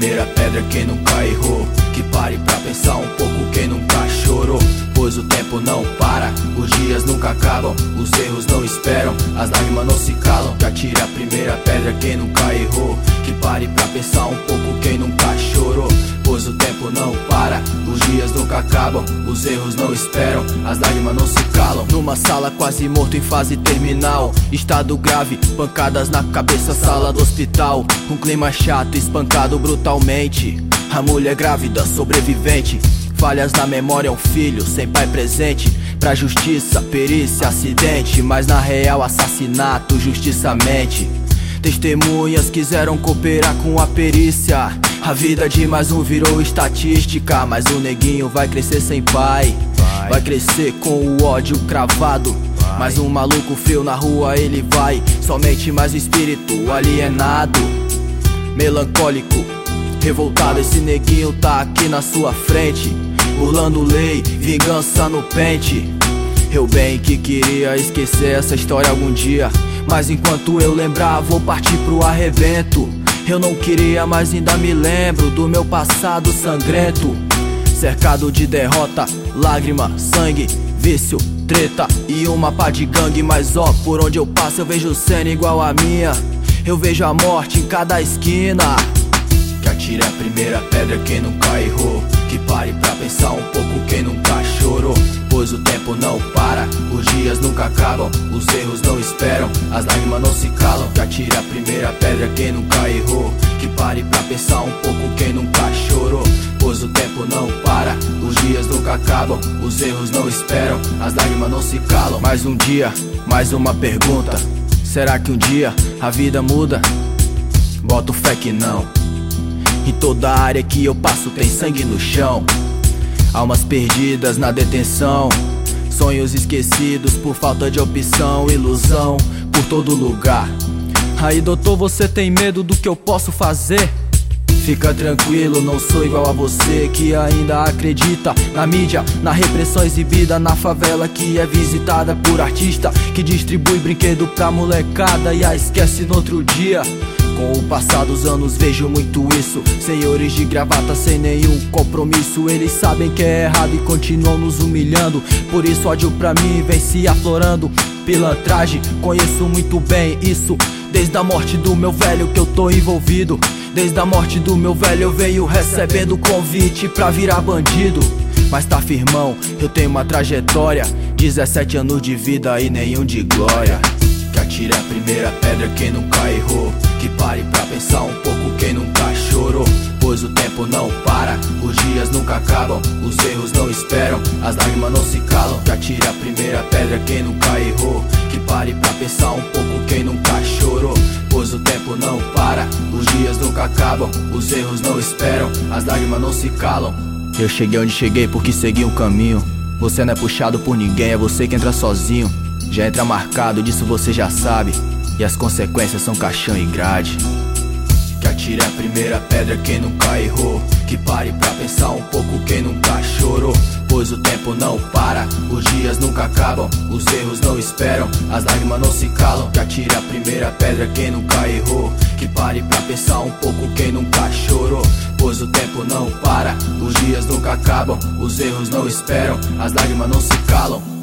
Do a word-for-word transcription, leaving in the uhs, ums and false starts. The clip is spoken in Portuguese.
primeira pedra quem nunca errou, que pare pra pensar um pouco quem nunca chorou. Pois o tempo não para, os dias nunca acabam, os erros não esperam, as lágrimas não se calam. Que atire a primeira pedra quem nunca errou, que pare pra pensar um pouco quem nunca chorou. Pois o tempo não para, os dias nunca acabam, os erros não esperam, as lágrimas não se calam. Numa sala quase morto em fase terminal, estado grave, pancadas na cabeça, sala do hospital. Um clima chato, espancado brutalmente, a mulher grávida, sobrevivente. Falhas na memória, um filho sem pai presente. Pra justiça, perícia, acidente, mas na real assassinato, justiciamente. Testemunhas quiseram cooperar com a perícia. A vida de mais um virou estatística, mas o neguinho vai crescer sem pai, vai crescer com o ódio cravado. Mais um maluco frio na rua ele vai, somente mais um espírito alienado, melancólico, revoltado. Esse neguinho tá aqui na sua frente, burlando lei, vingança no pente. Eu bem que queria esquecer essa história algum dia, mas enquanto eu lembrar vou partir pro arrebento. Eu não queria, mas ainda me lembro do meu passado sangrento, cercado de derrota, lágrima, sangue, vício, treta e uma pá de gangue. Mas ó, por onde eu passo eu vejo cena igual a minha, eu vejo a morte em cada esquina. Que atire a primeira pedra quem nunca errou, que pare pra pensar um pouco quem nunca chorou. Pois o tempo não para, os dias nunca acabam, os erros não esperam, as lágrimas não se calam. Que atire a primeira pedra quem nunca errou, que pare pra pensar um pouco quem nunca chorou. Pois o tempo não para, os dias nunca acabam, os erros não esperam, as lágrimas não se calam. Mais um dia, mais uma pergunta, será que um dia a vida muda? Boto fé que não. Em toda a área que eu passo tem sangue no chão, almas perdidas na detenção, sonhos esquecidos por falta de opção, ilusão por todo lugar. Aí doutor, você tem medo do que eu posso fazer? Fica tranquilo, não sou igual a você que ainda acredita na mídia, na repressão exibida na favela que é visitada por artista que distribui brinquedo pra molecada e a esquece no outro dia. Com o passar dos anos vejo muito isso, senhores de gravata sem nenhum compromisso. Eles sabem que é errado e continuam nos humilhando, por isso ódio pra mim vem se aflorando. Pilantragem, conheço muito bem isso, desde a morte do meu velho que eu tô envolvido. Desde a morte do meu velho eu venho recebendo convite pra virar bandido. Mas tá firmão, eu tenho uma trajetória, dezessete anos de vida e nenhum de glória. Que atire a primeira pedra quem nunca errou, que pare pra pensar um pouco quem nunca chorou. Pois o tempo não para, os dias nunca acabam, os erros não esperam, as lágrimas não se calam. Que atire a primeira pedra quem nunca errou, que pare pra pensar um pouco quem nunca chorou. Pois o tempo não para, os dias nunca acabam, os erros não esperam, as lágrimas não se calam. Eu cheguei onde cheguei porque segui um caminho, você não é puxado por ninguém, é você que entra sozinho. Já entra marcado, disso você já sabe, e as consequências são caixão e grade. Que atire a primeira pedra quem nunca errou, que pare pra pensar um pouco quem nunca chorou. Pois o tempo não para, os dias nunca acabam, os erros não esperam, as lágrimas não se calam. Que atire a primeira pedra quem nunca errou, que pare pra pensar um pouco quem nunca chorou. Pois o tempo não para, os dias nunca acabam, os erros não esperam, as lágrimas não se calam.